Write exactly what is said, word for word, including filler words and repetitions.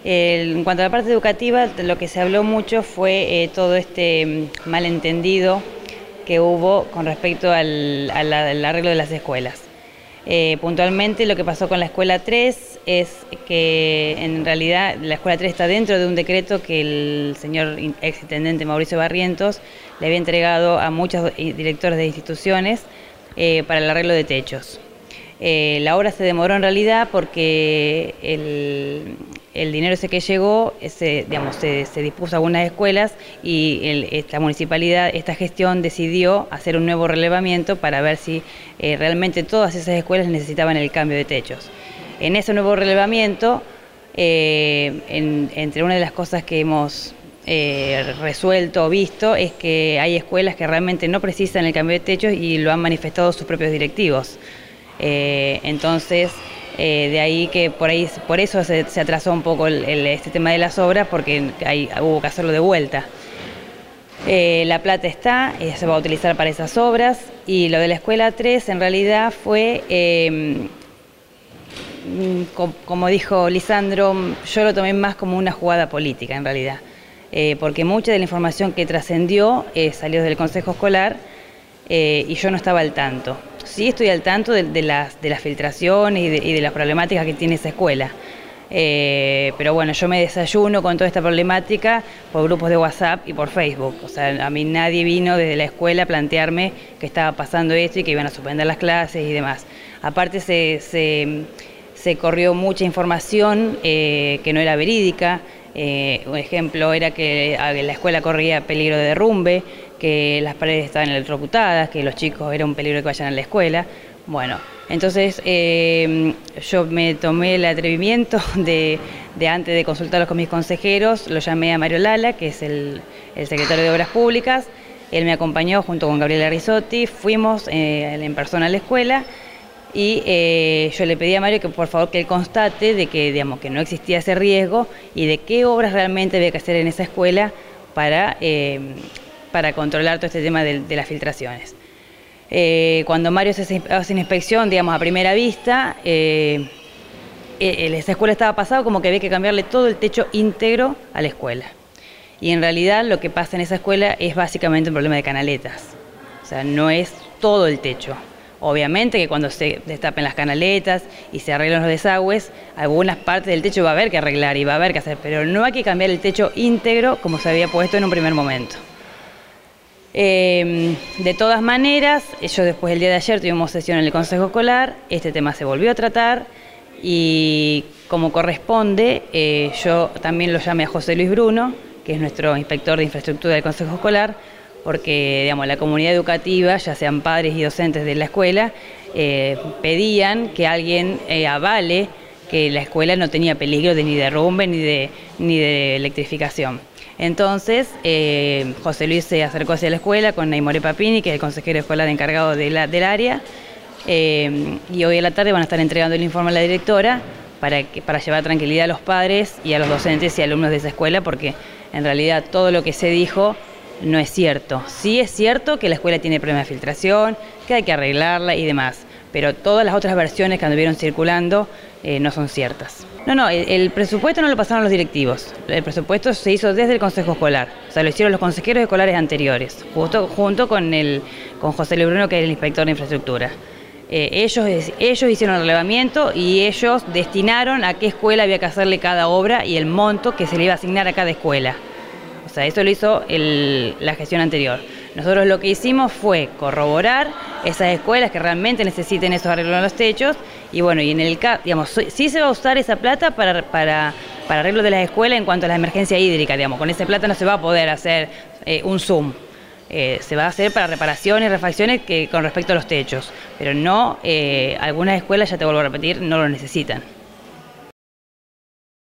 En cuanto a la parte educativa, lo que se habló mucho fue eh, todo este malentendido que hubo con respecto al, al, al arreglo de las escuelas. Eh, puntualmente lo que pasó con la escuela tres es que en realidad la escuela tres está dentro de un decreto que el señor exintendente Mauricio Barrientos le había entregado a muchos directores de instituciones eh, para el arreglo de techos. Eh, la obra se demoró en realidad porque el, el dinero ese que llegó, se, digamos, se, se dispuso a algunas escuelas y el, esta municipalidad, esta gestión decidió hacer un nuevo relevamiento para ver si eh, realmente todas esas escuelas necesitaban el cambio de techos. En ese nuevo relevamiento, eh, en, entre una de las cosas que hemos eh, resuelto o visto es que hay escuelas que realmente no precisan el cambio de techos y lo han manifestado sus propios directivos. Eh, entonces, eh, de ahí que por ahí por eso se, se atrasó un poco el, el, este tema de las obras, porque hay, hubo que hacerlo de vuelta. Eh, la plata está, eh, se va a utilizar para esas obras, y lo de la escuela tres en realidad fue, eh, com, como dijo Lisandro, yo lo tomé más como una jugada política en realidad, eh, porque mucha de la información que trascendió eh, salió del Consejo Escolar eh, y yo no estaba al tanto. Sí estoy al tanto de, de, las, de las filtraciones y de, y de las problemáticas que tiene esa escuela. Eh, pero bueno, yo me desayuno con toda esta problemática por grupos de WhatsApp y por Facebook. O sea, a mí nadie vino desde la escuela a plantearme que estaba pasando esto y que iban a suspender las clases y demás. Aparte se, se, se corrió mucha información eh, que no era verídica. Eh, un ejemplo era que la escuela corría peligro de derrumbe, que las paredes estaban electrocutadas, que los chicos era un peligro que vayan a la escuela. Bueno, entonces eh, yo me tomé el atrevimiento de, de antes de consultarlos con mis consejeros, lo llamé a Mario Lala, que es el, el secretario de Obras Públicas. Él me acompañó junto con Gabriela Risotti, fuimos eh, en persona a la escuela y eh, yo le pedí a Mario que por favor que él constate de que, digamos, que no existía ese riesgo y de qué obras realmente había que hacer en esa escuela para, eh, para controlar todo este tema de, de las filtraciones. Eh, cuando Mario hace una inspección, digamos, a primera vista, eh, eh, esa escuela estaba pasado como que había que cambiarle todo el techo íntegro a la escuela. Y en realidad lo que pasa en esa escuela es básicamente un problema de canaletas. O sea, no es todo el techo. Obviamente que cuando se destapen las canaletas y se arreglan los desagües, algunas partes del techo va a haber que arreglar y va a haber que hacer, pero no hay que cambiar el techo íntegro como se había puesto en un primer momento. Eh, de todas maneras, yo después del día de ayer tuvimos sesión en el Consejo Escolar, este tema se volvió a tratar y como corresponde, eh, yo también lo llamé a José Luis Bruno, que es nuestro inspector de infraestructura del Consejo Escolar, porque digamos, la comunidad educativa, ya sean padres y docentes de la escuela, eh, pedían que alguien eh, avale que la escuela no tenía peligro de ni derrumbe ni de, ni de electrificación. Entonces, eh, José Luis se acercó hacia la escuela con Naimore Papini, que es el consejero escolar encargado de la, del área, eh, y hoy a la tarde van a estar entregando el informe a la directora para, que, para llevar tranquilidad a los padres y a los docentes y alumnos de esa escuela, porque en realidad todo lo que se dijo no es cierto. Sí es cierto que la escuela tiene problemas de filtración, que hay que arreglarla y demás, pero todas las otras versiones que anduvieron circulando eh, no son ciertas. No, no, el, el presupuesto no lo pasaron los directivos, el presupuesto se hizo desde el Consejo Escolar, o sea, lo hicieron los consejeros escolares anteriores, justo, junto con, el, con José Luis Bruno, que es el inspector de infraestructura. Eh, ellos, ellos hicieron el relevamiento y ellos destinaron a qué escuela había que hacerle cada obra y el monto que se le iba a asignar a cada escuela. O sea, eso lo hizo el, la gestión anterior. Nosotros lo que hicimos fue corroborar esas escuelas que realmente necesiten esos arreglos en los techos y bueno, y en el caso, digamos, sí se va a usar esa plata para, para, para arreglo de las escuelas en cuanto a la emergencia hídrica, digamos, con esa plata no se va a poder hacer eh, un zoom. Eh, se va a hacer para reparaciones y refacciones que, con respecto a los techos, pero no, eh, algunas escuelas, ya te vuelvo a repetir, no lo necesitan.